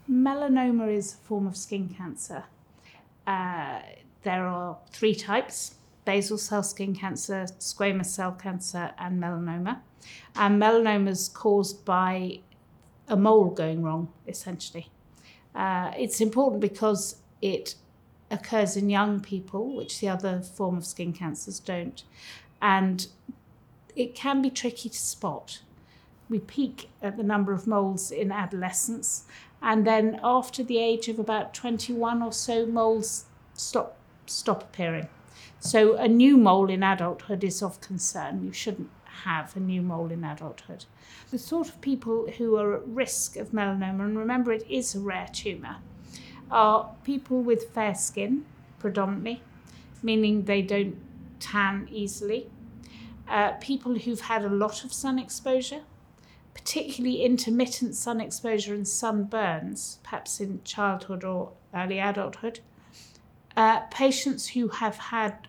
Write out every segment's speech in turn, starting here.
Melanoma is a form of skin cancer. There are 3 types: basal cell skin cancer, squamous cell cancer, and melanoma. And melanoma is caused by a mole going wrong, essentially. It's important because it occurs in young people, which the other form of skin cancers don't. And it can be tricky to spot. We peak at the number of moles in adolescence, and then after the age of about 21 or so, moles stop appearing. So a new mole in adulthood is of concern. You shouldn't have a new mole in adulthood. The sort of people who are at risk of melanoma, and remember it is a rare tumour, are people with fair skin, predominantly, meaning they don't tan easily. People who've had a lot of sun exposure, particularly intermittent sun exposure and sunburns, perhaps in childhood or early adulthood. Patients who have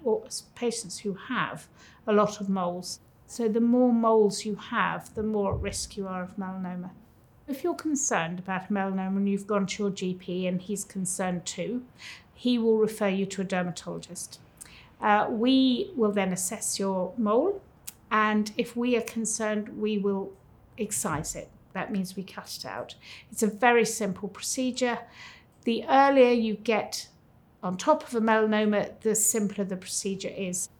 a lot of moles. So the more moles you have, the more at risk you are of melanoma. If you're concerned about melanoma and you've gone to your GP and he's concerned too, he will refer you to a dermatologist. We will then assess your mole, and if we are concerned, we will excise it. That means we cut it out. It's a very simple procedure. The earlier you get on top of a melanoma, the simpler the procedure is.